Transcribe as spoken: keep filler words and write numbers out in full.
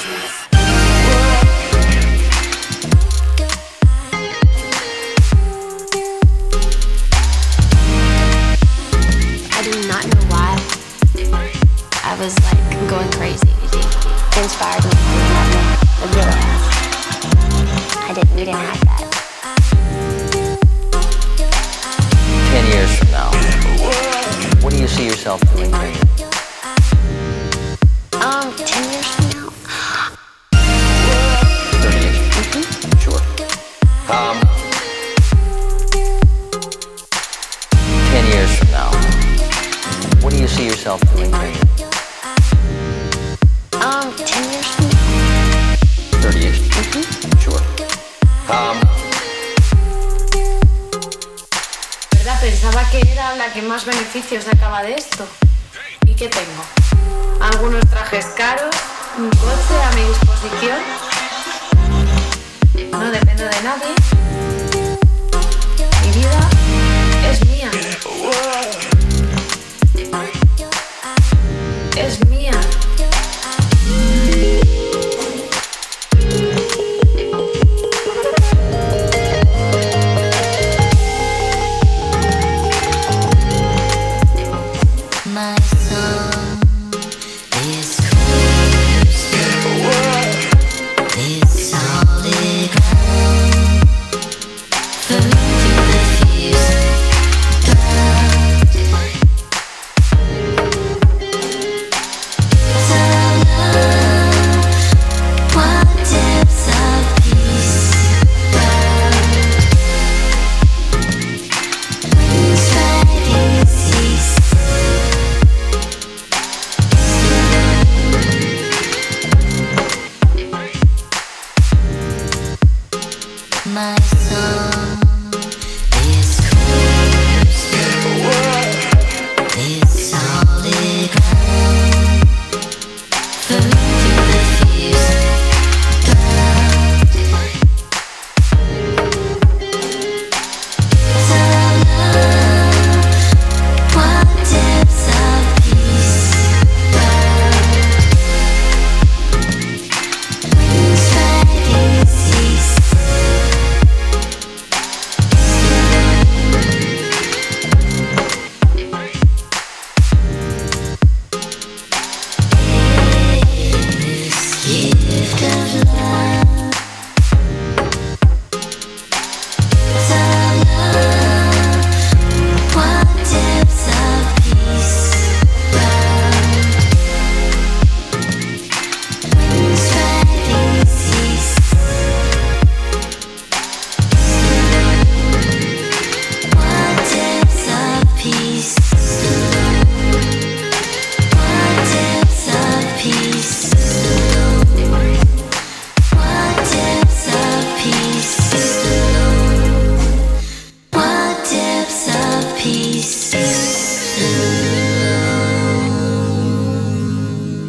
I do not know why. I was like going crazy. It inspired me to have a real life. I didn't, we didn't have that. Ten years from now, what do you see yourself doing? Um, ten years from now? Thirty years? Mm-hmm. Sure. Um, ten years from now, what do you see yourself doing? Um, ten years from now? Thirty years? Mm-hmm. Sure. Um, ¿Verdad? Pensaba que era la que más beneficios sacaba de esto. ¿Y qué tengo? Algunos trajes caros, un coche a mi disposición. No dependo de nadie.